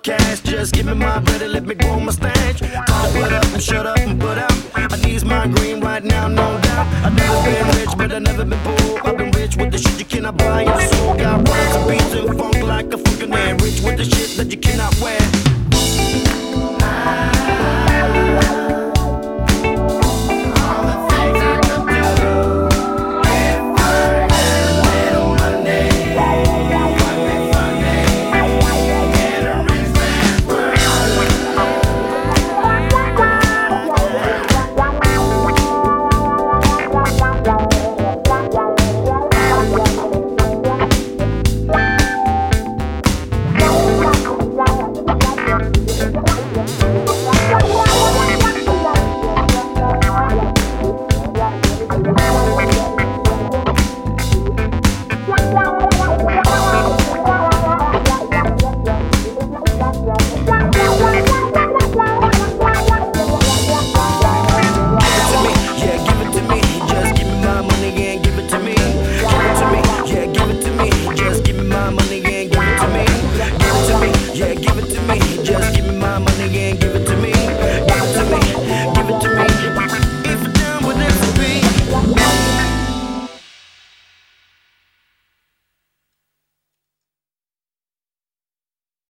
cash. Just give me my bread and let me grow my stash. Time to put up and shut up and put out. I need my green right now, no doubt. I've never been rich, but I've never been poor. I've been rich with the shit you cannot buy in the soul. Got rhymes and beats and funk like a fucking man. Rich with the shit that you cannot wear.